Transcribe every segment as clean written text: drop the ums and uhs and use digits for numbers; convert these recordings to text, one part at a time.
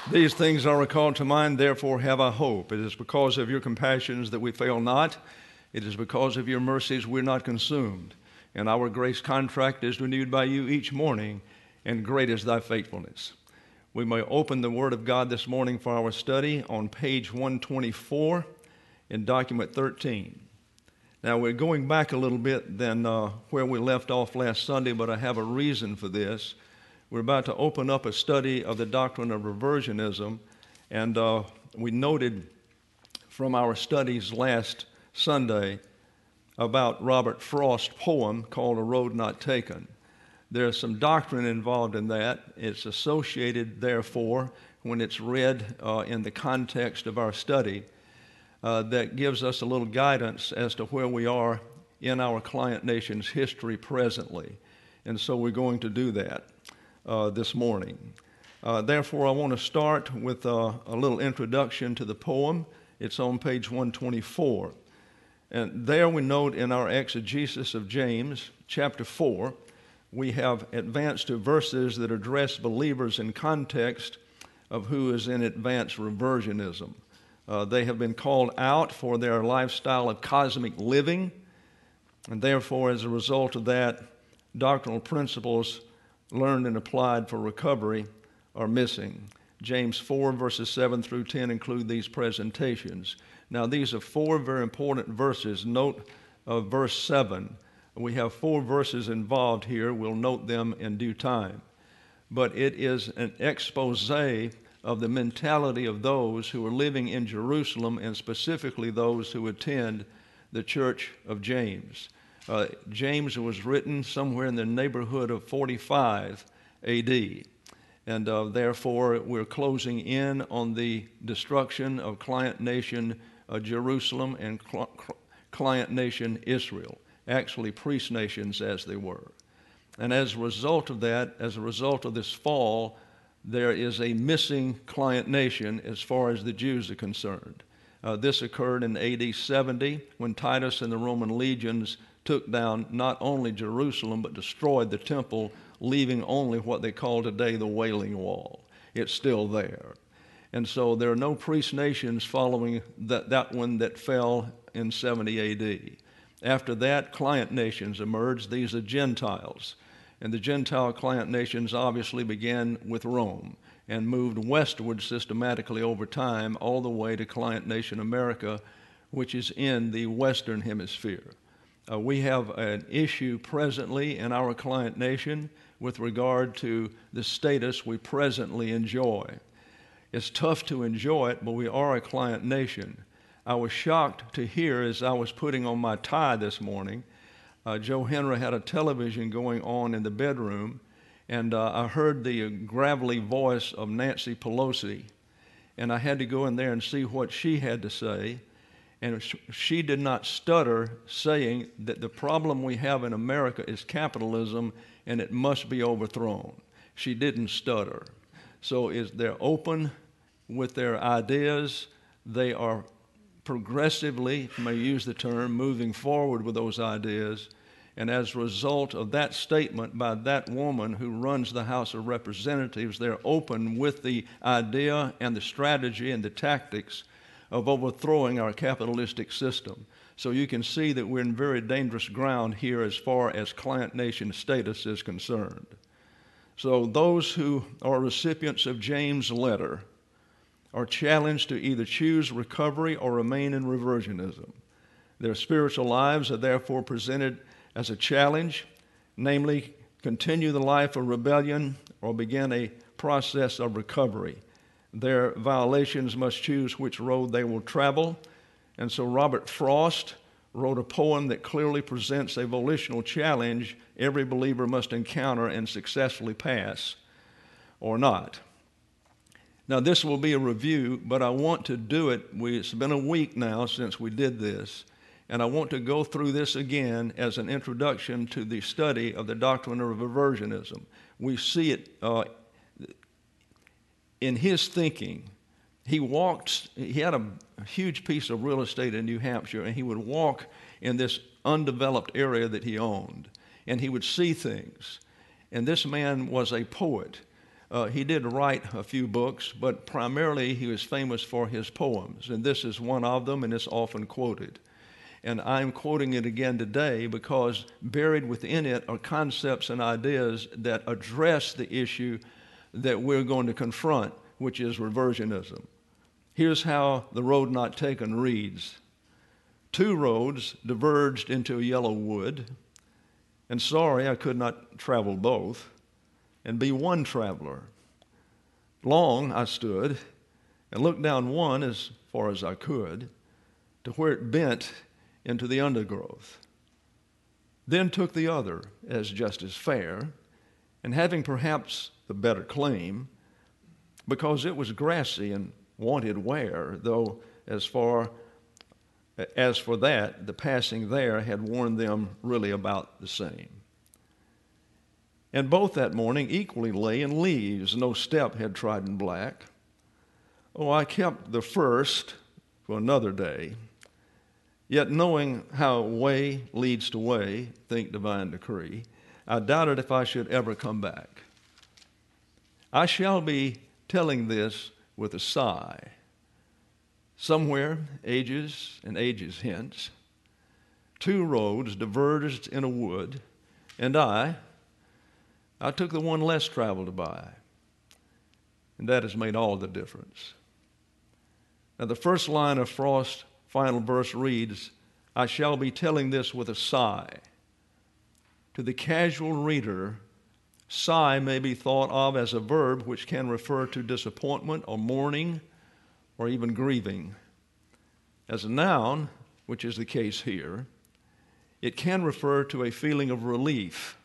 These things are recalled to mind, therefore have I hope. It is because of your compassions that we fail not. It is because of your mercies we're not consumed. And our grace contract is renewed by you each morning, and great is thy faithfulness. We may open the Word of God this morning for our study on page 124 in document 13. Now, we're going back a little bit than where we left off last Sunday, but I have a reason for this. We're about to open up a study of the doctrine of reversionism, and we noted from our studies last Sunday about Robert Frost's poem called A Road Not Taken. There's some doctrine involved in that. It's associated, therefore, when it's read in the context of our study, that gives us a little guidance as to where we are in our client nation's history presently. And so we're going to do that this morning. Therefore, I want to start with a little introduction to the poem. It's on page 124. And there we note in our exegesis of James, chapter 4, we have advanced to verses that address believers in context of who is in advanced reversionism. They have been called out for their lifestyle of cosmic living, and therefore, as a result of that, doctrinal principles learned and applied for recovery are missing. James 4, verses 7 through 10 include these presentations. Now, these are four very important verses. Note verse 7. We have four verses involved here. We'll note them in due time. But it is an expose of the mentality of those who are living in Jerusalem, and specifically those who attend the Church of James. James was written somewhere in the neighborhood of 45 A.D., and therefore we're closing in on the destruction of client nation Jerusalem and client nation Israel, actually priest nations as they were. And as a result of that, as a result of this fall, there is a missing client nation as far as the Jews are concerned. This occurred in AD 70 when Titus and the Roman legions took down not only Jerusalem but destroyed the temple, leaving only what they call today the Wailing Wall. It's still there. And so there are no priest nations following that one that fell in 70 A.D. After that, client nations emerged. These are Gentiles. And the Gentile client nations obviously began with Rome and moved westward systematically over time all the way to client nation America, which is in the Western Hemisphere. We have an issue presently in our client nation with regard to the status we presently enjoy. It's tough to enjoy it, but we are a client nation. I was shocked to hear as I was putting on my tie this morning, Joe Henry had a television going on in the bedroom, and I heard the gravelly voice of Nancy Pelosi, and I had to go in there and see what she had to say. And she did not stutter saying that the problem we have in America is capitalism and it must be overthrown. She didn't stutter. So they're open with their ideas. They are progressively, if I may use the term, moving forward with those ideas. And as a result of that statement by that woman who runs the House of Representatives, they're open with the idea and the strategy and the tactics of overthrowing our capitalistic system. So you can see that we're in very dangerous ground here as far as client nation status is concerned. So those who are recipients of James' letter are challenged to either choose recovery or remain in reversionism. Their spiritual lives are therefore presented as a challenge, namely continue the life of rebellion or begin a process of recovery. Their violations must choose which road they will travel. And so Robert Frost wrote a poem that clearly presents a volitional challenge every believer must encounter and successfully pass, or not. Now, this will be a review, but I want to do it. It's been a week now since we did this, and I want to go through this again as an introduction to the study of the doctrine of reversionism. We see it in his thinking. He had a huge piece of real estate in New Hampshire, and he would walk in this undeveloped area that he owned, and he would see things. And this man was a poet. He did write a few books, but primarily he was famous for his poems, and this is one of them, and it's often quoted. And I'm quoting it again today because buried within it are concepts and ideas that address the issue that we're going to confront, which is reversionism. Here's how The Road Not Taken reads. Two roads diverged into a yellow wood, and sorry I could not travel both, and be one traveler. Long I stood and looked down one as far as I could to where it bent into the undergrowth. Then took the other as just as fair, and having perhaps the better claim, because it was grassy and wanted wear, though as for that, the passing there had worn them really about the same. And both that morning equally lay in leaves, no step had trodden black. Oh, I kept the first for another day, yet knowing how way leads to way, think divine decree, I doubted if I should ever come back. I shall be telling this with a sigh. Somewhere, ages and ages hence, two roads diverged in a wood, and I took the one less traveled by, and that has made all the difference. Now, the first line of Frost's final verse reads, I shall be telling this with a sigh. To the casual reader, sigh may be thought of as a verb which can refer to disappointment or mourning or even grieving. As a noun, which is the case here, it can refer to a feeling of relief.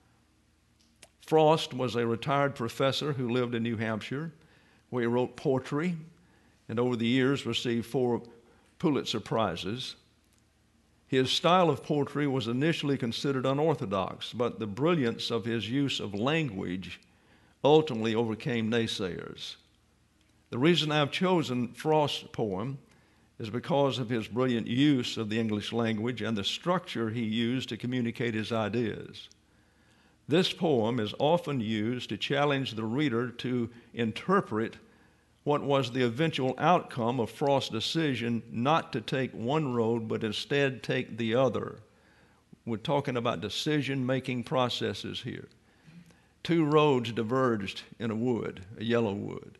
Frost was a retired professor who lived in New Hampshire, where he wrote poetry and over the years received 4 Pulitzer Prizes. His style of poetry was initially considered unorthodox, but the brilliance of his use of language ultimately overcame naysayers. The reason I've chosen Frost's poem is because of his brilliant use of the English language and the structure he used to communicate his ideas. This poem is often used to challenge the reader to interpret what was the eventual outcome of Frost's decision not to take one road but instead take the other. We're talking about decision-making processes here. Two roads diverged in a wood, a yellow wood.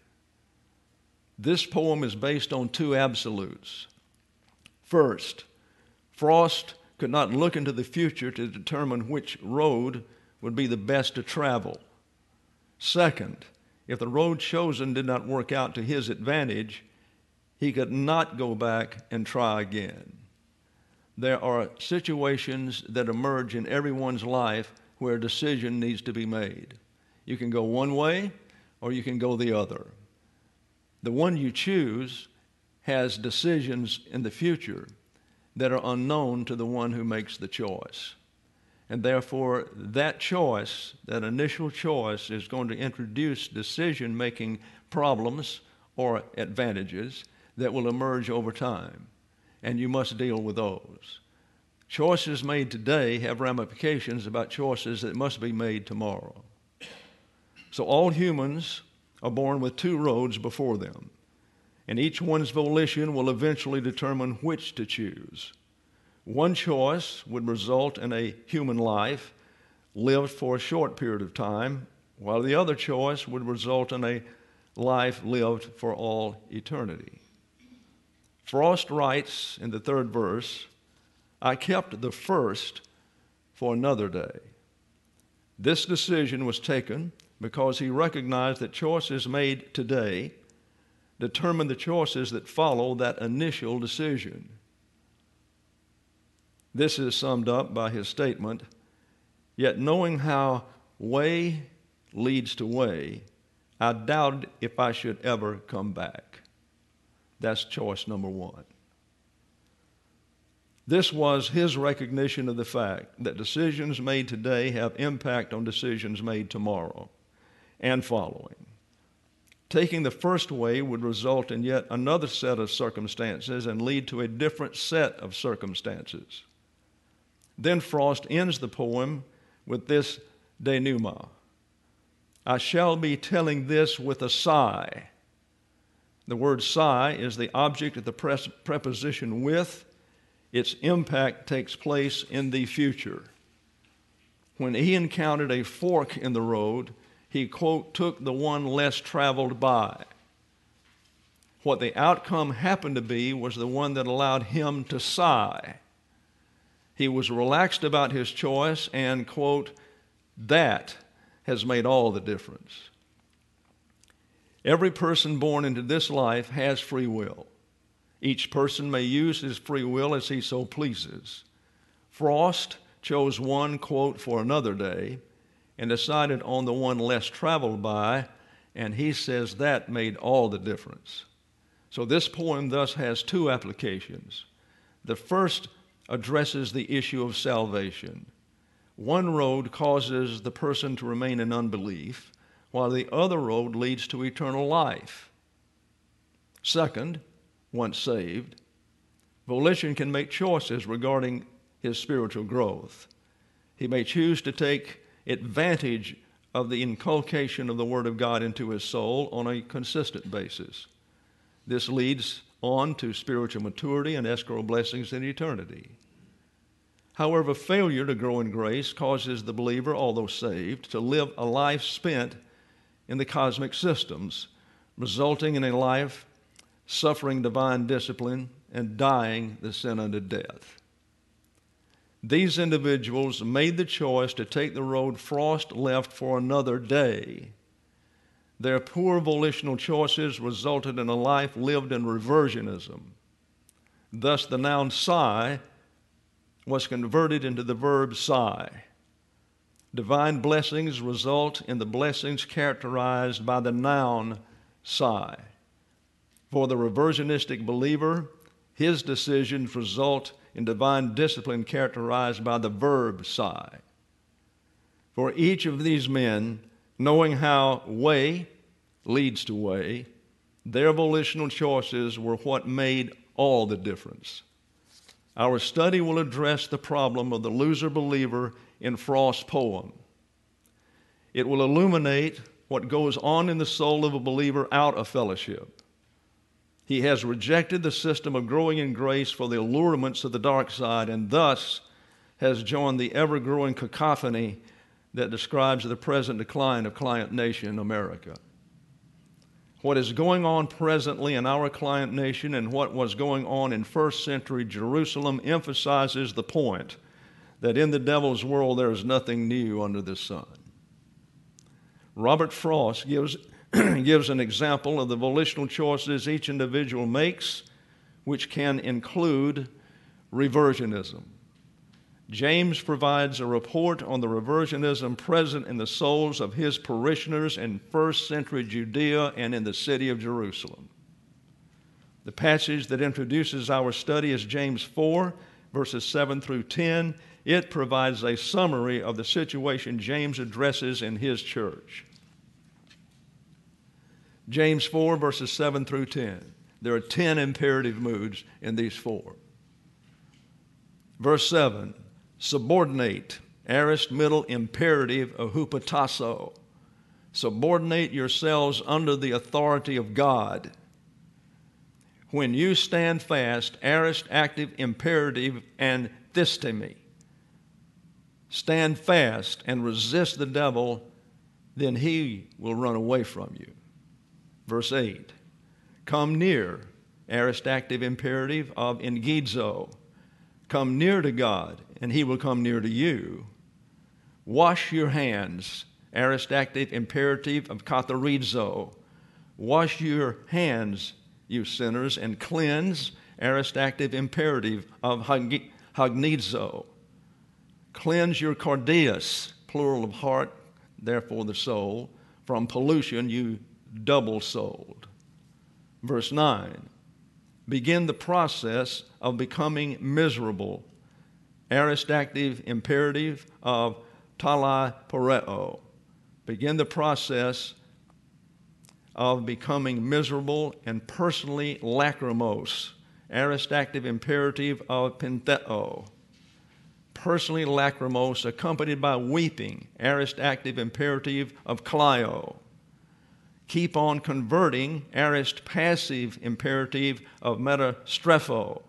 This poem is based on 2 absolutes. First, Frost could not look into the future to determine which road would be the best to travel. Second, if the road chosen did not work out to his advantage, he could not go back and try again. There are situations that emerge in everyone's life where a decision needs to be made. You can go one way or you can go the other. The one you choose has decisions in the future that are unknown to the one who makes the choice. And therefore, that choice, that initial choice, is going to introduce decision-making problems or advantages that will emerge over time, and you must deal with those. Choices made today have ramifications about choices that must be made tomorrow. So all humans are born with 2 roads before them, and each one's volition will eventually determine which to choose. One choice would result in a human life lived for a short period of time, while the other choice would result in a life lived for all eternity. Frost writes in the 3rd verse, I kept the first for another day. This decision was taken because he recognized that choices made today determine the choices that follow that initial decision. This is summed up by his statement, yet knowing how way leads to way, I doubted if I should ever come back. That's choice number 1. This was his recognition of the fact that decisions made today have impact on decisions made tomorrow and following. Taking the first way would result in yet another set of circumstances and lead to a different set of circumstances. Then Frost ends the poem with this denouement. I shall be telling this with a sigh. The word sigh is the object of the preposition with. Its impact takes place in the future. When he encountered a fork in the road, he, quote, took the one less traveled by. What the outcome happened to be was the one that allowed him to sigh. He was relaxed about his choice and, quote, that has made all the difference. Every person born into this life has free will. Each person may use his free will as he so pleases. Frost chose one, quote, for another day and decided on the one less traveled by, and he says that made all the difference. So this poem thus has two applications. The first addresses the issue of salvation. One road causes the person to remain in unbelief, while the other road leads to eternal life. Second, once saved, volition can make choices regarding his spiritual growth. He may choose to take advantage of the inculcation of the Word of God into his soul on a consistent basis. This leads on to spiritual maturity and escrow blessings in eternity. However, failure to grow in grace causes the believer, although saved, to live a life spent in the cosmic systems, resulting in a life suffering divine discipline and dying the sin unto death. These individuals made the choice to take the road Frost left for another day. Their poor volitional choices resulted in a life lived in reversionism. Thus, the noun sigh was converted into the verb sigh. Divine blessings result in the blessings characterized by the noun sigh. For the reversionistic believer, his decisions result in divine discipline characterized by the verb sigh. For each of these men, knowing how way leads to way, their volitional choices were what made all the difference. Our study will address the problem of the loser believer in Frost's poem. It will illuminate what goes on in the soul of a believer out of fellowship. He has rejected the system of growing in grace for the allurements of the dark side and thus has joined the ever-growing cacophony that describes the present decline of client nation America. What is going on presently in our client nation and what was going on in first century Jerusalem emphasizes the point that in the devil's world there is nothing new under the sun. Robert Frost gives an example of the volitional choices each individual makes, which can include reversionism. James provides a report on the reversionism present in the souls of his parishioners in first century Judea and in the city of Jerusalem. The passage that introduces our study is James 4, verses 7 through 10. It provides a summary of the situation James addresses in his church. James 4, verses 7 through 10. There are 10 imperative moods in these four. Verse 7, subordinate, aorist middle imperative of hupotasso. Subordinate yourselves under the authority of God. When you stand fast, aorist active imperative and thistemi. Stand fast and resist the devil, then he will run away from you. Verse 8, come near, aorist active imperative of engizo. Come near to God, and he will come near to you. Wash your hands, aorist active imperative of katharizo. Wash your hands, you sinners, and cleanse, aorist active imperative of hagnizo. Cleanse your cardias, plural of heart, therefore the soul, from pollution, you double-souled. Verse 9, begin the process of becoming miserable, aorist active imperative of talaporeo. Begin the process of becoming miserable and personally lachrymose, aorist active imperative of pentheo. personally lachrymose, accompanied by weeping, aorist active imperative of Clio. Keep on converting, aorist passive imperative of metastrepho.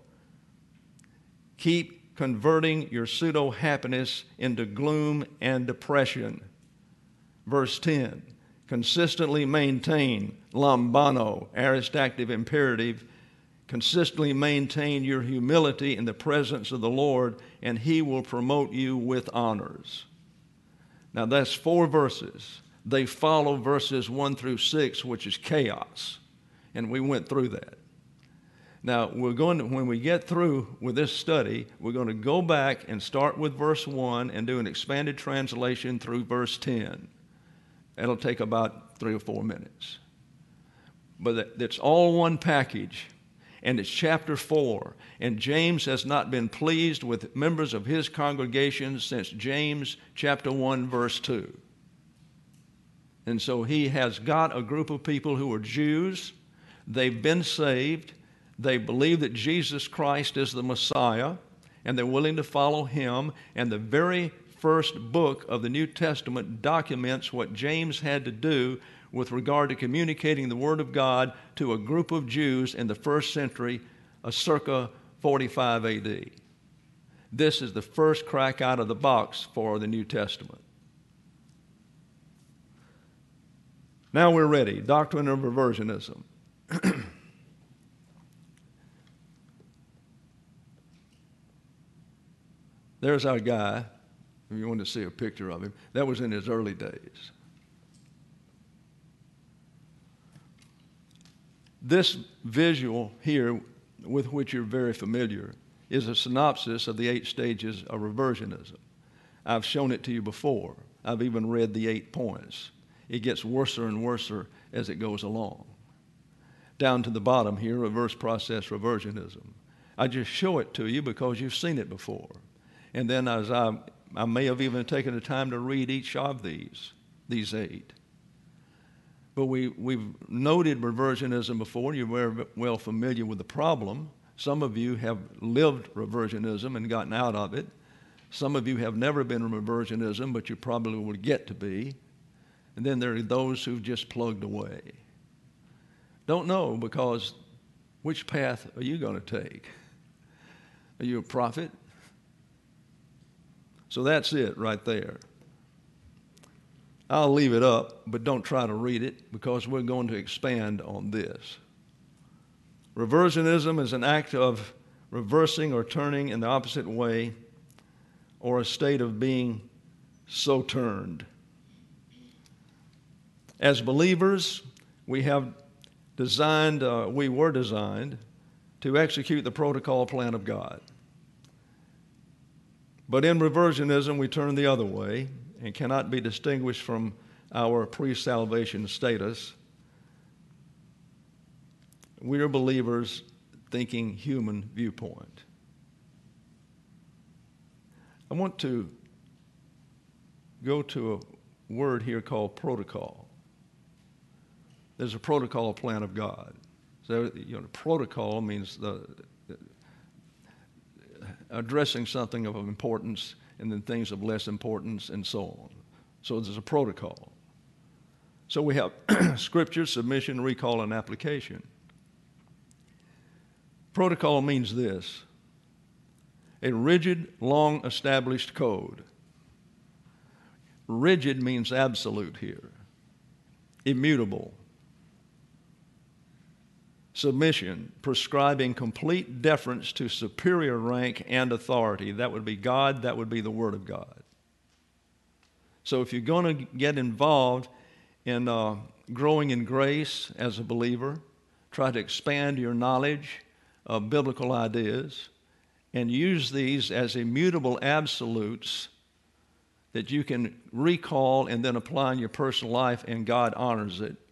Keep converting your pseudo-happiness into gloom and depression. Verse 10, consistently maintain, lambano, aorist active imperative, consistently maintain your humility in the presence of the Lord, and He will promote you with honors. Now that's 4 verses. They follow verses 1 through 6, which is chaos, and we went through that. Now, when we get through with this study, we're going to go back and start with verse 1 and do an expanded translation through verse 10. It'll take about 3 or 4 minutes. But it's all one package, and it's chapter 4. And James has not been pleased with members of his congregation since James chapter 1, verse 2. And so he has got a group of people who are Jews. They've been saved. They believe that Jesus Christ is the Messiah, and they're willing to follow him. And the very first book of the New Testament documents what James had to do with regard to communicating the Word of God to a group of Jews in the first century, circa 45 AD. This is the first crack out of the box for the New Testament. Now we're ready. Doctrine of reversionism. There's our guy, if you want to see a picture of him. That was in his early days. This visual here, with which you're very familiar, is a synopsis of the 8 stages of reversionism. I've shown it to you before. I've even read the 8 points. It gets worse and worse as it goes along. Down to the bottom here, reverse process reversionism. I just show it to you because you've seen it before. And then as I may have even taken the time to read each of these 8. But we've noted reversionism before. You're very well familiar with the problem. Some of you have lived reversionism and gotten out of it. Some of you have never been in reversionism, but you probably will get to be. And then there are those who've just plugged away. Don't know, because which path are you going to take? Are you a prophet? So that's it right there. I'll leave it up, but don't try to read it, because we're going to expand on this. Reversionism is an act of reversing or turning in the opposite way, or a state of being so turned. As believers, we were designed to execute the protocol plan of God. But in reversionism, we turn the other way and cannot be distinguished from our pre-salvation status. We are believers thinking human viewpoint. I want to go to a word here called protocol. There's a protocol plan of God. So, protocol means addressing something of importance and then things of less importance and so on. So there's a protocol. So we have scripture, submission, recall, and application. Protocol means this: a rigid, long-established code. Rigid means absolute here. Immutable. Submission, prescribing complete deference to superior rank and authority. That would be God, that would be the Word of God. So if you're going to get involved in growing in grace as a believer, try to expand your knowledge of biblical ideas and use these as immutable absolutes that you can recall and then apply in your personal life, and God honors it.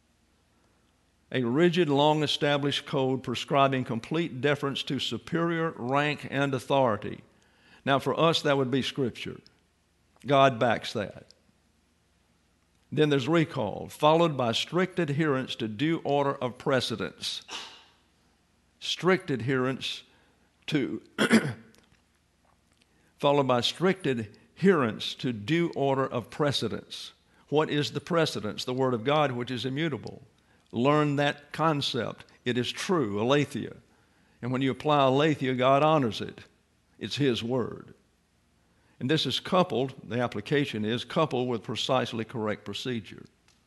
A rigid, long-established code prescribing complete deference to superior rank and authority. Now, for us, that would be Scripture. God backs that. Then there's recall, followed by strict adherence to due order of precedence. Strict adherence to followed by strict adherence to due order of precedence. What is the precedence? The Word of God, which is immutable. Learn that concept. It is true, aletheia. And when you apply aletheia, God honors it. It's His Word. And this is coupled, the application is coupled with precisely correct procedure.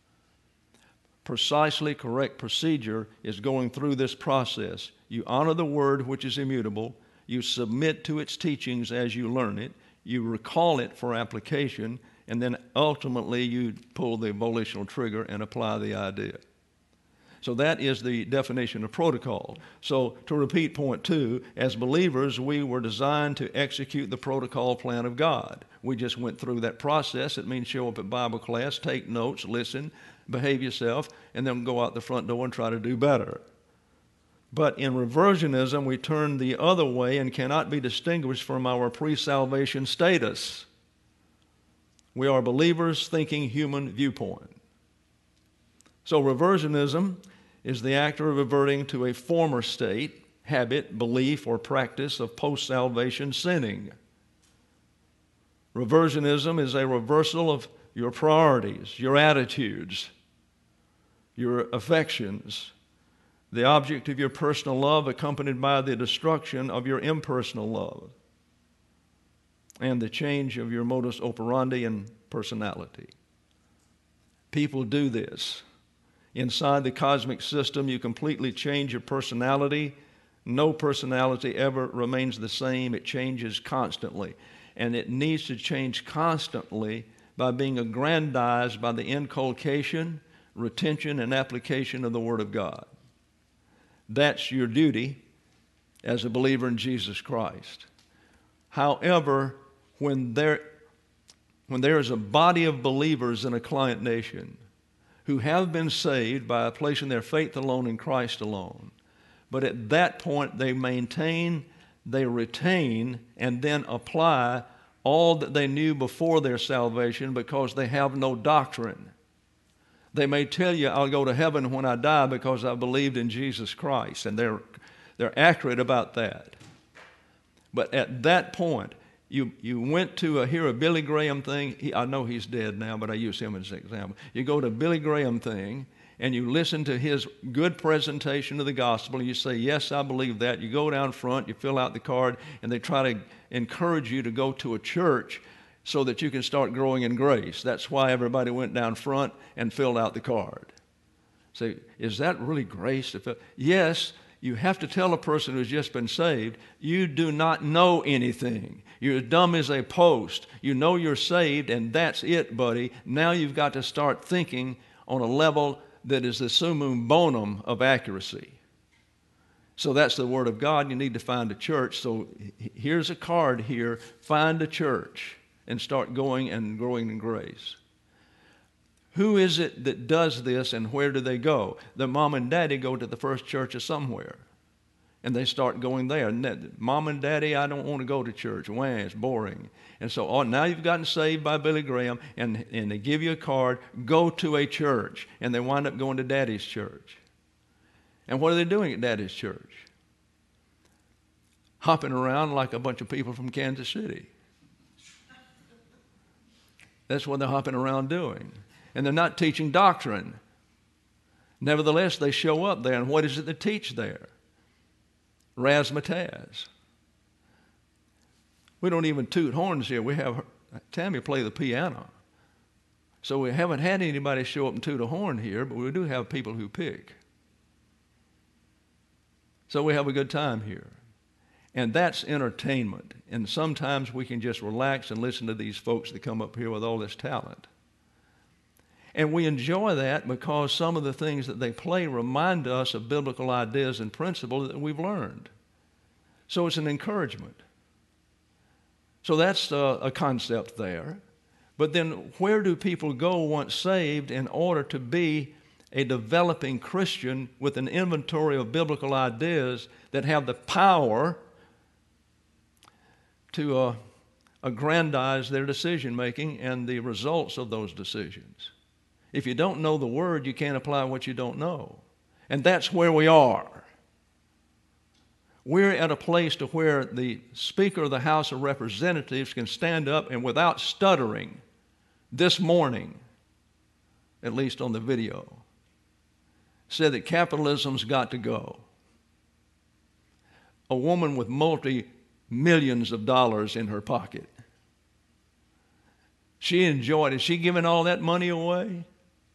Precisely correct procedure is going through this process. You honor the Word, which is immutable. You submit to its teachings as you learn it. You recall it for application. And then ultimately you pull the volitional trigger and apply the idea. So that is the definition of protocol. So to repeat point 2, as believers, we were designed to execute the protocol plan of God. We just went through that process. It means show up at Bible class, take notes, listen, behave yourself, and then go out the front door and try to do better. But in reversionism, we turn the other way and cannot be distinguished from our pre-salvation status. We are believers thinking human viewpoint. So reversionism is the act of reverting to a former state, habit, belief, or practice of post-salvation sinning. Reversionism is a reversal of your priorities, your attitudes, your affections, the object of your personal love accompanied by the destruction of your impersonal love, and the change of your modus operandi and personality. People do this. Inside the cosmic system, you completely change your personality. No personality ever remains the same. It changes constantly. And it needs to change constantly by being aggrandized by the inculcation, retention, and application of the Word of God. That's your duty as a believer in Jesus Christ. However, when there is a body of believers in a client nation who have been saved by placing their faith alone in Christ alone, but at that point they maintain, they retain, and then apply all that they knew before their salvation because they have no doctrine. They may tell you, I'll go to heaven when I die because I believed in Jesus Christ, and they're accurate about that. But at that point, you went to hear a Billy Graham thing. I know he's dead now, but I use him as an example. You go to a Billy Graham thing, and you listen to his good presentation of the gospel, and you say, yes, I believe that. You go down front, you fill out the card, and they try to encourage you to go to a church so that you can start growing in grace. That's why everybody went down front and filled out the card. Say, is that really grace? Yes, you have to tell a person who's just been saved, you do not know anything. You're as dumb as a post. You know you're saved, and that's it, buddy. Now you've got to start thinking on a level that is the summum bonum of accuracy. So that's the Word of God. You need to find a church. So here's a card here. Find a church and start going and growing in grace. Who is it that does this, and where do they go? The mom and daddy go to the First Church of somewhere, and they start going there. Mom and daddy, I don't want to go to church. Why? It's boring. And so now you've gotten saved by Billy Graham, and they give you a card, go to a church, and they wind up going to daddy's church. And what are they doing at daddy's church? Hopping around like a bunch of people from Kansas City. That's what they're hopping around doing. And they're not teaching doctrine. Nevertheless, they show up there, and what is it they teach there? Razzmatazz. We don't even toot horns here. We have Tammy play the piano. So we haven't had anybody show up and toot a horn here, but we do have people who pick. So we have a good time here. And that's entertainment. And sometimes we can just relax and listen to these folks that come up here with all this talent. And we enjoy that because some of the things that they play remind us of biblical ideas and principles that we've learned. So it's an encouragement. So that's a concept there. But then where do people go once saved in order to be a developing Christian with an inventory of biblical ideas that have the power to aggrandize their decision-making and the results of those decisions? If you don't know the Word, you can't apply what you don't know. And that's where we are. We're at a place to where the Speaker of the House of Representatives can stand up and without stuttering this morning, at least on the video, said that capitalism's got to go. A woman with multi-millions of dollars in her pocket. She enjoyed it. Is she giving all that money away?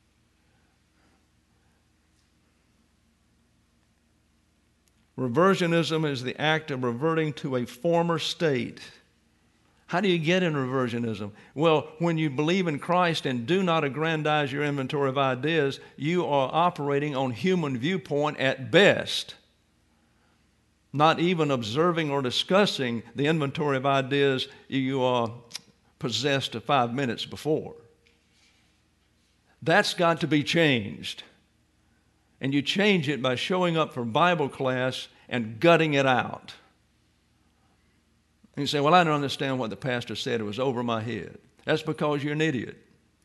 Reversionism is the act of reverting to a former state. How do you get in reversionism? Well, when you believe in Christ and do not aggrandize your inventory of ideas, you are operating on human viewpoint at best, not even observing or discussing the inventory of ideas you possessed 5 minutes before. That's got to be changed. And you change it by showing up for Bible class and gutting it out. And you say, well, I don't understand what the pastor said. It was over my head. That's because you're an idiot.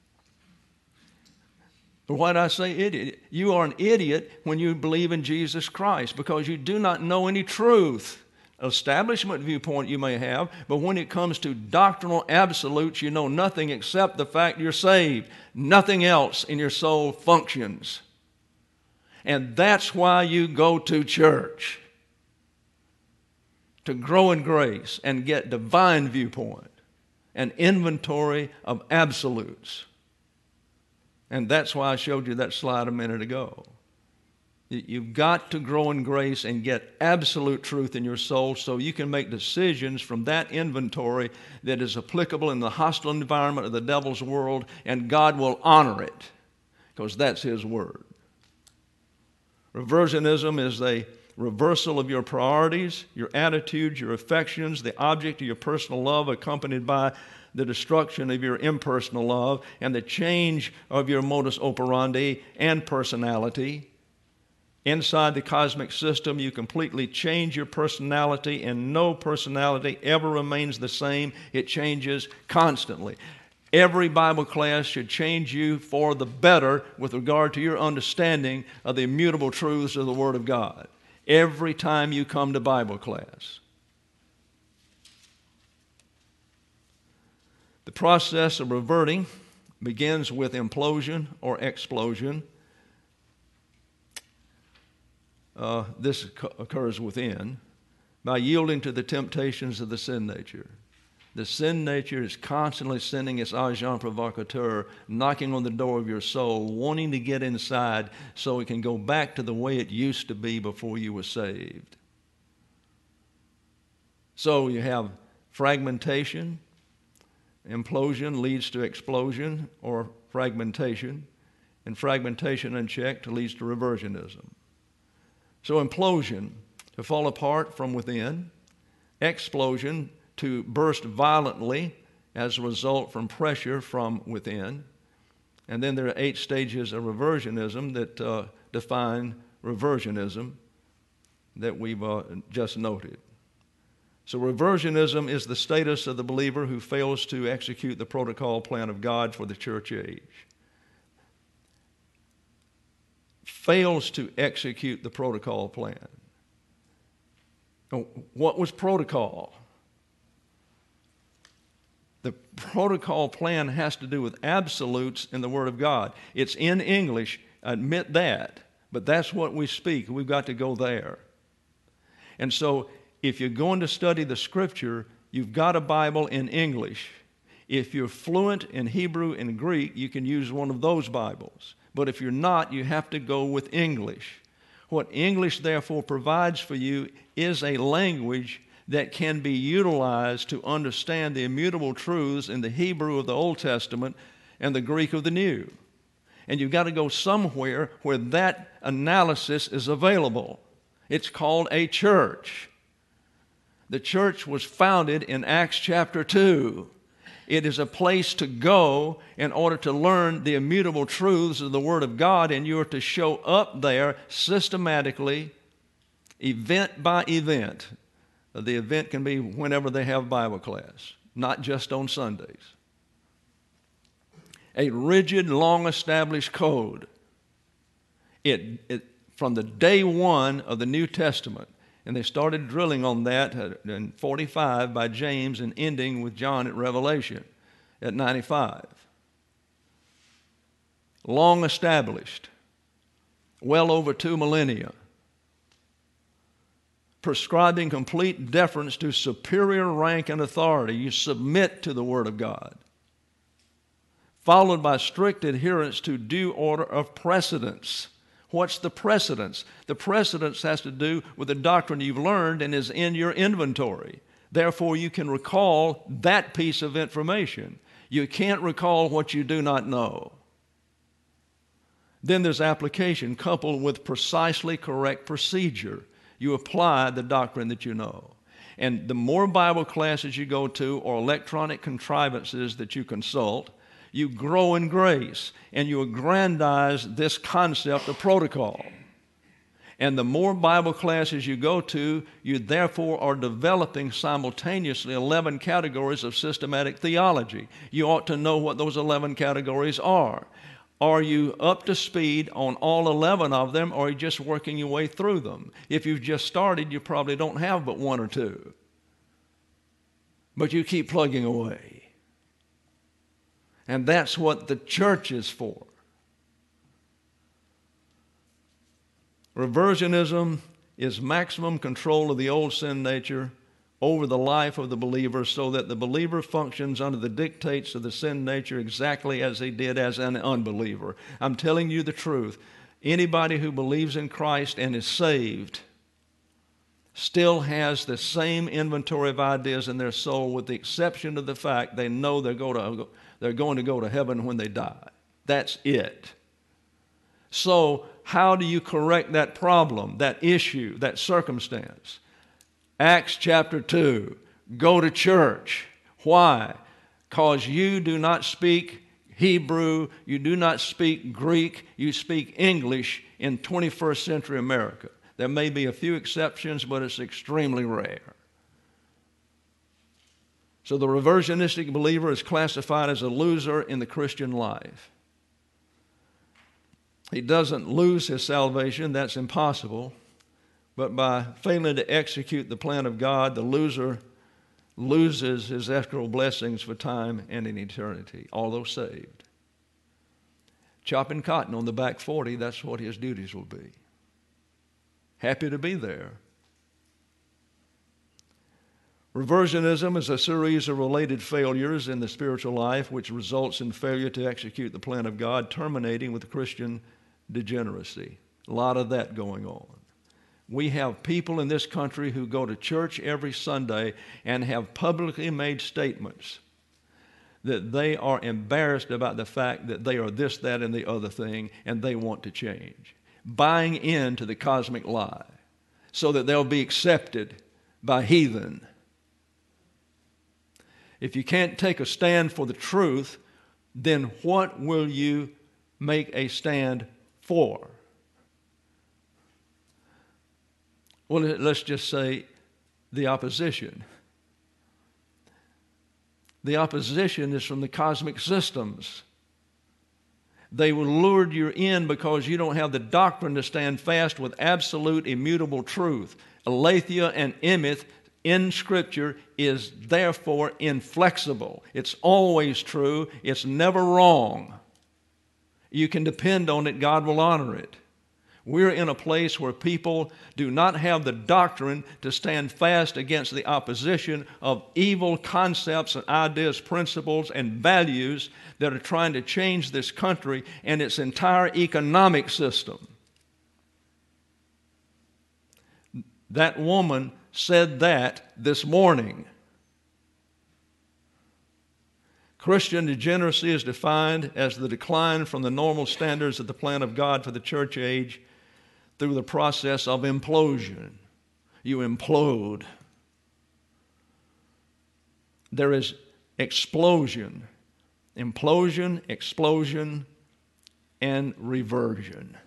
But why did I say idiot? You are an idiot when you believe in Jesus Christ because you do not know any truth. Establishment viewpoint you may have, but when it comes to doctrinal absolutes, you know nothing except the fact you're saved. Nothing else in your soul functions. And that's why you go to church, to grow in grace and get divine viewpoint, an inventory of absolutes. And that's why I showed you that slide a minute ago. You've got to grow in grace and get absolute truth in your soul so you can make decisions from that inventory that is applicable in the hostile environment of the devil's world, and God will honor it because that's His word. Reversionism is a reversal of your priorities, your attitudes, your affections, the object of your personal love, accompanied by the destruction of your impersonal love and the change of your modus operandi and personality. Inside the cosmic system, you completely change your personality, and no personality ever remains the same. It changes constantly. Every Bible class should change you for the better with regard to your understanding of the immutable truths of the Word of God. Every time you come to Bible class. The process of reverting begins with implosion or explosion. This occurs within by yielding to the temptations of the sin nature. The sin nature is constantly sending its agent provocateur, knocking on the door of your soul, wanting to get inside so it can go back to the way it used to be before you were saved. So you have fragmentation. Implosion leads to explosion or fragmentation, and fragmentation unchecked leads to reversionism. So implosion, to fall apart from within. Explosion, to burst violently as a result from pressure from within. And then there are 8 stages of reversionism that define reversionism that we've just noted. So reversionism is the status of the believer who fails to execute the protocol plan of God for the church age. Fails to execute the protocol plan. What was protocol? The protocol plan has to do with absolutes in the Word of God. It's in English, admit that, but that's what we speak. We've got to go there. And so if you're going to study the Scripture, you've got a Bible in English. If you're fluent in Hebrew and Greek, you can use one of those Bibles. But if you're not, you have to go with English. What English therefore provides for you is a language that can be utilized to understand the immutable truths in the Hebrew of the Old Testament and the Greek of the New. And you've got to go somewhere where that analysis is available. It's called a church. The church was founded in Acts chapter 2. It is a place to go in order to learn the immutable truths of the Word of God, and you are to show up there systematically, event by event. The event can be whenever they have Bible class, not just on Sundays. A rigid, long-established code. From the day one of the New Testament, And they started drilling on that in 45 by James and ending with John at Revelation at 95. Long established, well over 2 millennia, prescribing complete deference to superior rank and authority. You submit to the Word of God, followed by strict adherence to due order of precedence. What's the precedence? The precedence has to do with the doctrine you've learned and is in your inventory. Therefore, you can recall that piece of information. You can't recall what you do not know. Then there's application coupled with precisely correct procedure. You apply the doctrine that you know. And the more Bible classes you go to or electronic contrivances that you consult, you grow in grace and you aggrandize this concept of protocol. And the more Bible classes you go to, you therefore are developing simultaneously 11 categories of systematic theology. You ought to know what those 11 categories are. Are you up to speed on all 11 of them, or are you just working your way through them? If you've just started, you probably don't have but one or two. But you keep plugging away. And that's what the church is for. Reversionism is maximum control of the old sin nature over the life of the believer so that the believer functions under the dictates of the sin nature exactly as he did as an unbeliever. I'm telling you the truth. Anybody who believes in Christ and is saved still has the same inventory of ideas in their soul, with the exception of the fact they know they're going to go to heaven when they die. That's it. So how do you correct that problem, that issue, that circumstance? Acts chapter 2, go to church. Why? Because you do not speak Hebrew, you do not speak Greek, you speak English in 21st century America. There may be a few exceptions, but it's extremely rare. So the reversionistic believer is classified as a loser in the Christian life. He doesn't lose his salvation, that's impossible. But by failing to execute the plan of God, the loser loses his eternal blessings for time and in eternity, although saved. Chopping cotton on the back 40, that's what his duties will be. Happy to be there. Reversionism is a series of related failures in the spiritual life which results in failure to execute the plan of God, terminating with Christian degeneracy. A lot of that going on. We have people in this country who go to church every Sunday and have publicly made statements that they are embarrassed about the fact that they are this, that, and the other thing, and they want to change. Buying into the cosmic lie so that they'll be accepted by heathen. If you can't take a stand for the truth, then what will you make a stand for? Well, let's just say the opposition. The opposition is from the cosmic systems. They will lure you in because you don't have the doctrine to stand fast with absolute immutable truth. Aletheia and emeth in Scripture is therefore inflexible. It's always true. It's never wrong. You can depend on it. God will honor it. We're in a place where people do not have the doctrine to stand fast against the opposition of evil concepts and ideas, principles, and values that are trying to change this country and its entire economic system. That woman said that this morning. Christian degeneracy is defined as the decline from the normal standards of the plan of God for the church age through the process of implosion. You implode. There is explosion, implosion, explosion, and reversion.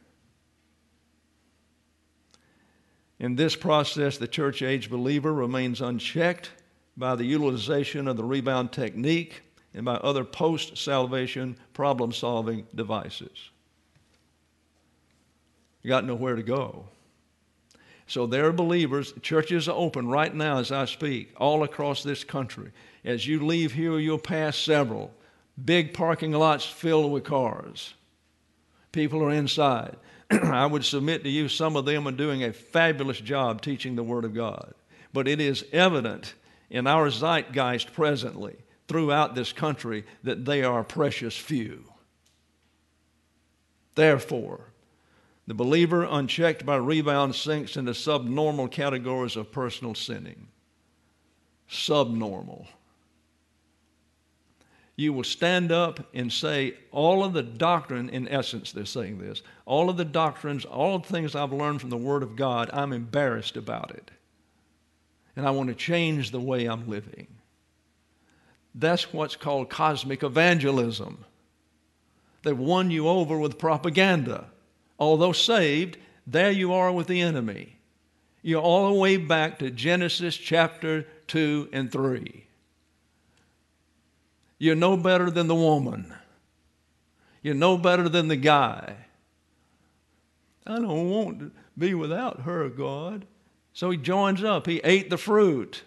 In this process, the church age believer remains unchecked by the utilization of the rebound technique and by other post-salvation problem-solving devices. You got nowhere to go. So there are believers, churches are open right now as I speak, all across this country. As you leave here, you'll pass several. Big parking lots filled with cars. People are inside. I would submit to you, some of them are doing a fabulous job teaching the Word of God. But it is evident in our zeitgeist presently, throughout this country, that they are a precious few. Therefore, the believer, unchecked by rebound, sinks into subnormal categories of personal sinning. Subnormal. You will stand up and say, all of the doctrine, in essence they're saying this, all of the doctrines, all of the things I've learned from the Word of God, I'm embarrassed about it. And I want to change the way I'm living. That's what's called cosmic evangelism. They've won you over with propaganda. Although saved, there you are with the enemy. You're all the way back to Genesis chapter 2 and 3. You're no better than the woman. You're no better than the guy. I don't want to be without her, God. So he joins up. He ate the fruit.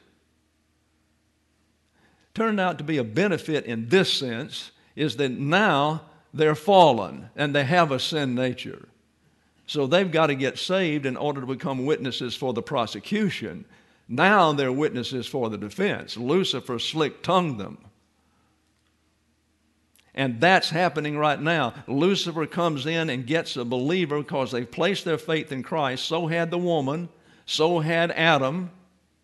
Turned out to be a benefit in this sense is that now they're fallen and they have a sin nature. So they've got to get saved in order to become witnesses for the prosecution. Now they're witnesses for the defense. Lucifer slick-tongued them. And that's happening right now. Lucifer comes in and gets a believer because they've placed their faith in Christ. So had the woman. So had Adam.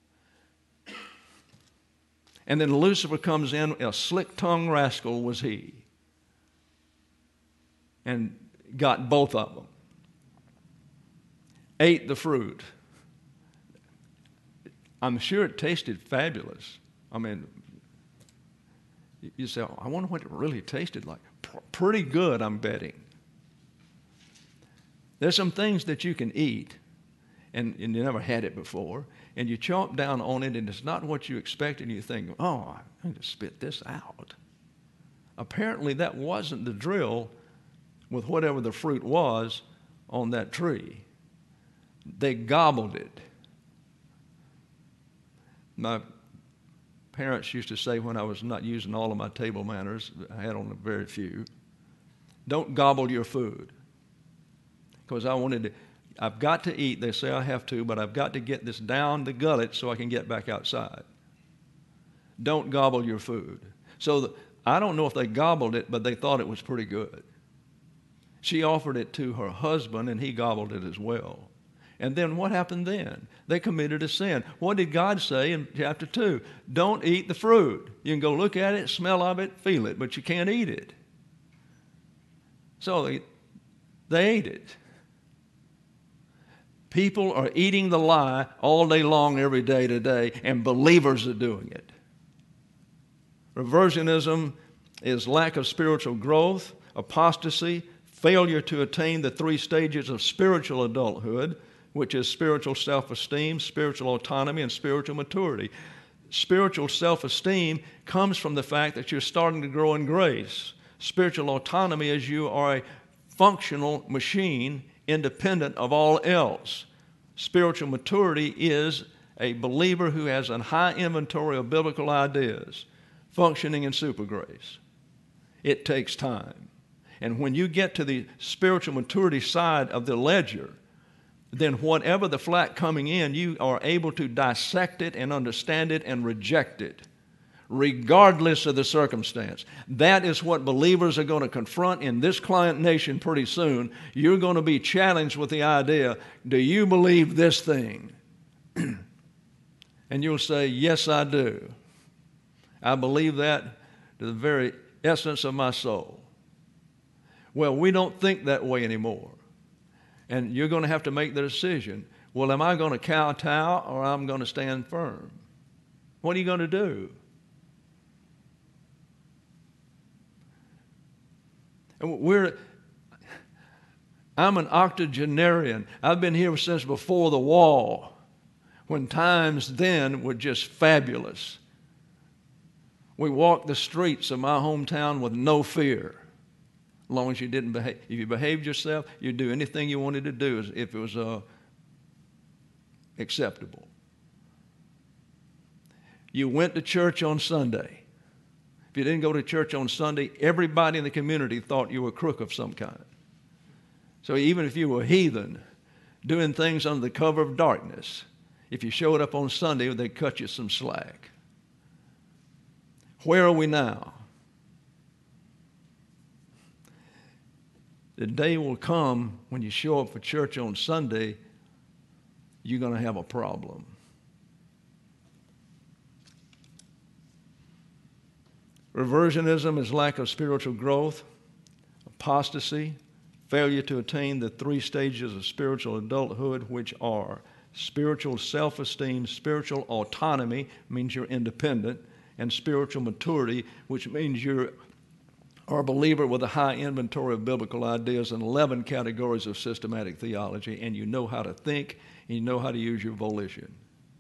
And then Lucifer comes in, a slick-tongued rascal was he. And got both of them. Ate the fruit. I'm sure it tasted fabulous. I mean, you say, oh, I wonder what it really tasted like. Pretty good, I'm betting. There's some things that you can eat, and you never had it before, and you chomp down on it, and it's not what you expect, and you think, oh, I need to spit this out. Apparently, that wasn't the drill with whatever the fruit was on that tree. They gobbled it. My parents used to say when I was not using all of my table manners, I had on very few, don't gobble your food. Because I've got to eat, they say I have to, but I've got to get this down the gullet so I can get back outside. Don't gobble your food. So I don't know if they gobbled it, but they thought it was pretty good. She offered it to her husband, and he gobbled it as well. And then what happened then? They committed a sin. What did God say in chapter 2? Don't eat the fruit. You can go look at it, smell of it, feel it, but you can't eat it. So they ate it. People are eating the lie all day long, every day today, and believers are doing it. Reversionism is lack of spiritual growth, apostasy, failure to attain the 3 stages of spiritual adulthood, which is spiritual self-esteem, spiritual autonomy, and spiritual maturity. Spiritual self-esteem comes from the fact that you're starting to grow in grace. Spiritual autonomy is you are a functional machine independent of all else. Spiritual maturity is a believer who has a high inventory of biblical ideas, functioning in super grace. It takes time. And when you get to the spiritual maturity side of the ledger, then whatever the flat coming in, you are able to dissect it and understand it and reject it, regardless of the circumstance. That is what believers are going to confront in this client nation pretty soon. You're going to be challenged with the idea, do you believe this thing? And you'll say, yes, I do. I believe that to the very essence of my soul. Well, we don't think that way anymore. And you're going to have to make the decision. Well, am I going to kowtow or I'm going to stand firm? What are you going to do? I'm an octogenarian. I've been here since before the wall, when times then were just fabulous. We walked the streets of my hometown with no fear. As long as you didn't behave. If you behaved yourself, you'd do anything you wanted to do if it was acceptable. You went to church on Sunday. If you didn't go to church on Sunday, everybody in the community thought you were a crook of some kind. So even if you were a heathen, doing things under the cover of darkness, if you showed up on Sunday, they'd cut you some slack. Where are we now? The day will come when you show up for church on Sunday, you're going to have a problem. Reversionism is lack of spiritual growth, apostasy, failure to attain the 3 stages of spiritual adulthood, which are spiritual self-esteem, spiritual autonomy, means you're independent, and spiritual maturity, which means you're a believer with a high inventory of biblical ideas and 11 categories of systematic theology, and you know how to think, and you know how to use your volition.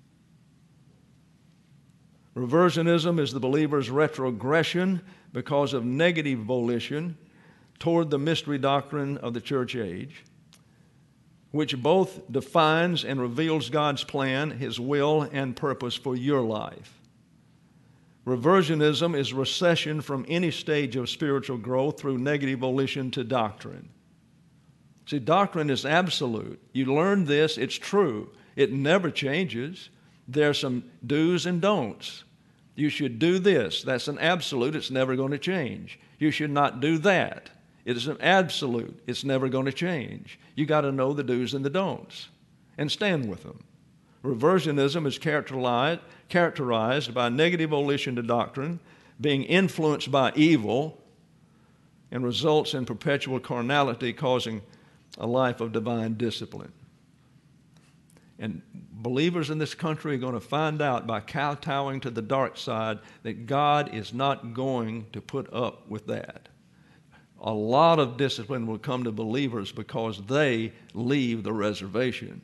Reversionism is the believer's retrogression because of negative volition toward the mystery doctrine of the church age, which both defines and reveals God's plan, His will, and purpose for your life. Reversionism is recession from any stage of spiritual growth through negative volition to doctrine. See, doctrine is absolute. You learn this, it's true. It never changes. There are some do's and don'ts. You should do this. That's an absolute. It's never going to change. You should not do that. It is an absolute. It's never going to change. You got to know the do's and the don'ts and stand with them. Reversionism is characterized by negative volition to doctrine, being influenced by evil, and results in perpetual carnality, causing a life of divine discipline. And believers in this country are going to find out by kowtowing to the dark side that God is not going to put up with that. A lot of discipline will come to believers because they leave the reservation.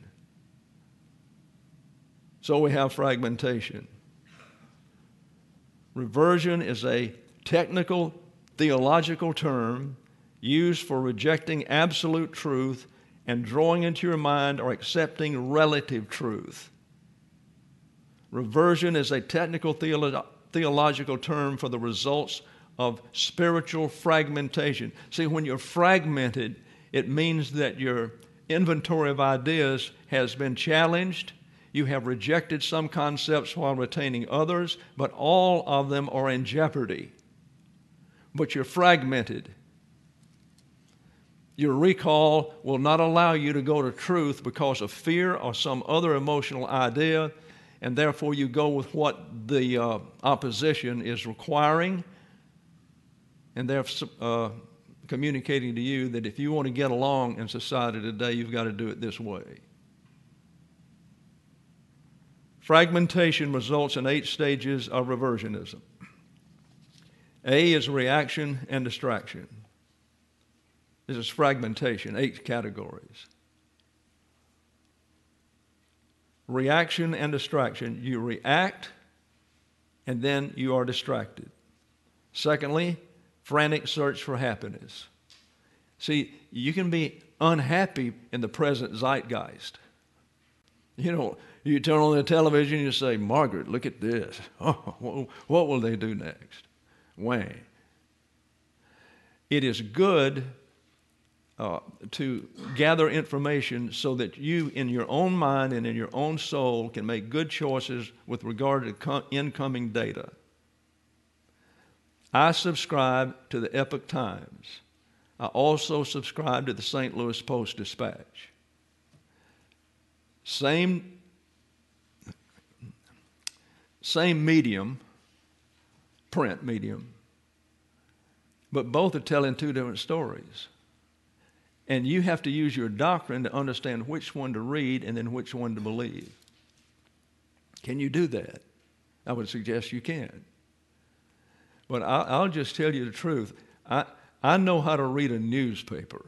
So we have fragmentation. Reversion is a technical theological term used for rejecting absolute truth and drawing into your mind or accepting relative truth. Reversion is a technical theological term for the results of spiritual fragmentation. See, when you're fragmented, it means that your inventory of ideas has been challenged. You have rejected some concepts while retaining others, but all of them are in jeopardy. But you're fragmented. Your recall will not allow you to go to truth because of fear or some other emotional idea, and therefore you go with what the opposition is requiring, and they're communicating to you that if you want to get along in society today, you've got to do it this way. Fragmentation results in 8 stages of reversionism. A is reaction and distraction. This is fragmentation, 8 categories. Reaction and distraction. You react, and then you are distracted. Secondly, frantic search for happiness. See, you can be unhappy in the present zeitgeist. You know, you turn on the television and you say, Margaret, look at this. Oh, what will they do next? Whang. It is good to gather information so that you, in your own mind and in your own soul, can make good choices with regard to incoming data. I subscribe to the Epoch Times. I also subscribe to the St. Louis Post-Dispatch. Same medium, print medium, but both are telling 2 different stories. And you have to use your doctrine to understand which one to read and then which one to believe. Can you do that? I would suggest you can. But I'll just tell you the truth. I know how to read a newspaper.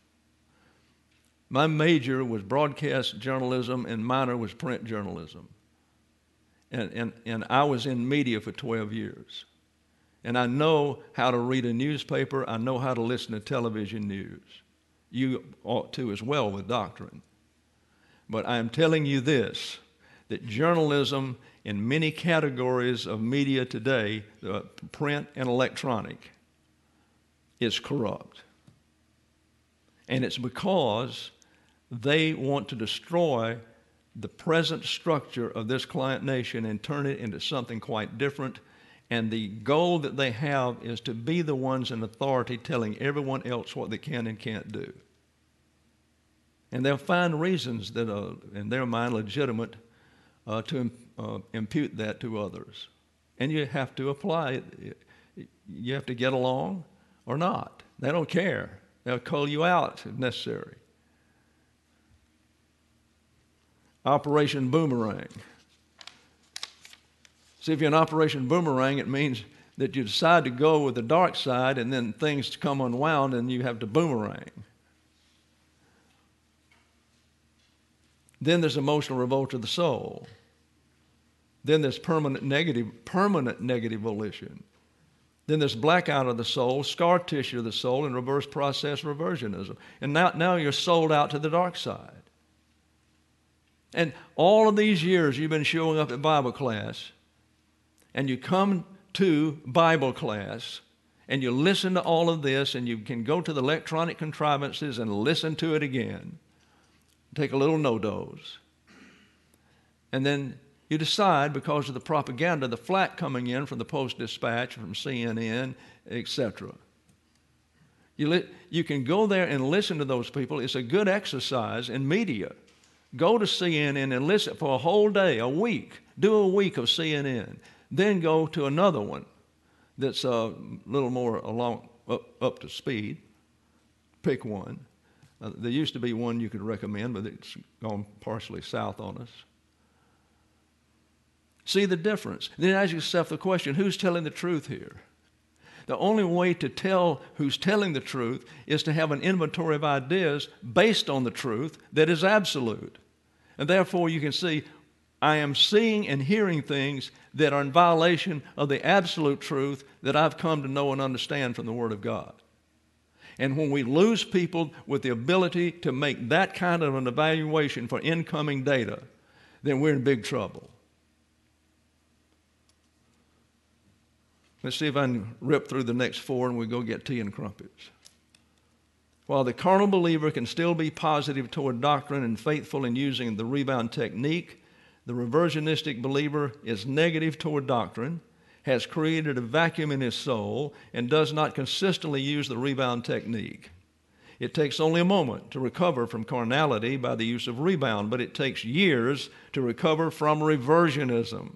My major was broadcast journalism and minor was print journalism. And I was in media for 12 years. And I know how to read a newspaper. I know how to listen to television news. You ought to as well with doctrine. But I am telling you this, that journalism in many categories of media today, print and electronic, is corrupt. And it's because they want to destroy the present structure of this client nation and turn it into something quite different. And the goal that they have is to be the ones in authority telling everyone else what they can and can't do. And they'll find reasons that are, in their mind, legitimate to impute that to others. And you have to apply it. You have to get along or not. They don't care. They'll call you out if necessary. Operation Boomerang. See, if you're in Operation Boomerang, it means that you decide to go with the dark side and then things come unwound and you have to boomerang. Then there's emotional revolt of the soul. Then there's permanent negative volition. Then there's blackout of the soul, scar tissue of the soul, and reverse process reversionism. And now you're sold out to the dark side. And all of these years you've been showing up at Bible class, and you come to Bible class, and you listen to all of this, and you can go to the electronic contrivances and listen to it again. Take a little no-dose. And then you decide, because of the propaganda, the flack coming in from the Post-Dispatch, from CNN, etc. You can go there and listen to those people. It's a good exercise in media. Go to CNN and listen for a whole day, a week. Do a week of CNN. Then go to another one that's a little more up to speed. Pick one. There used to be one you could recommend, but it's gone partially south on us. See the difference. Then ask yourself the question, who's telling the truth here? The only way to tell who's telling the truth is to have an inventory of ideas based on the truth that is absolute. And therefore you can see, I am seeing and hearing things that are in violation of the absolute truth that I've come to know and understand from the Word of God. And when we lose people with the ability to make that kind of an evaluation for incoming data, then we're in big trouble. Let's see if I can rip through the next four and we go get tea and crumpets. While the carnal believer can still be positive toward doctrine and faithful in using the rebound technique, the reversionistic believer is negative toward doctrine, has created a vacuum in his soul, and does not consistently use the rebound technique. It takes only a moment to recover from carnality by the use of rebound, but it takes years to recover from reversionism.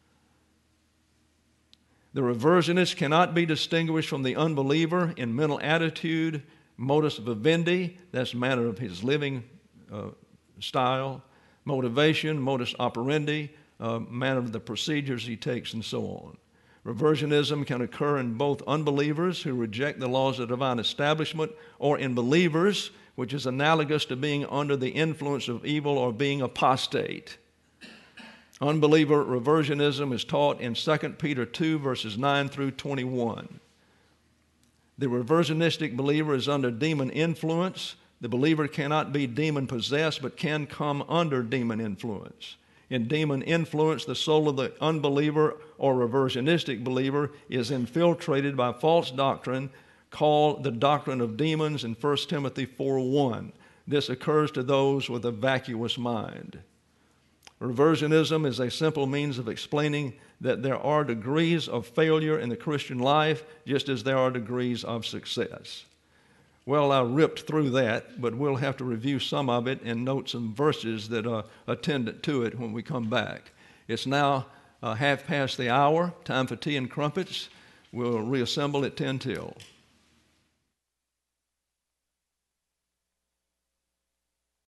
The reversionist cannot be distinguished from the unbeliever in mental attitude, modus vivendi, that's the manner of his living style, motivation, modus operandi, manner of the procedures he takes, and so on. Reversionism can occur in both unbelievers who reject the laws of divine establishment, or in believers, which is analogous to being under the influence of evil or being apostate. Unbeliever reversionism is taught in 2 Peter 2, verses 9 through 21. The reversionistic believer is under demon influence. The believer cannot be demon-possessed, but can come under demon influence. In demon influence, the soul of the unbeliever or reversionistic believer is infiltrated by false doctrine called the doctrine of demons in 1 Timothy 4:1. This occurs to those with a vacuous mind. Reversionism is a simple means of explaining that there are degrees of failure in the Christian life, just as there are degrees of success. Well, I ripped through that, but we'll have to review some of it and note some verses that are attendant to it when we come back. It's now 1/2 past the hour, time for tea and crumpets. We'll reassemble at 10 till.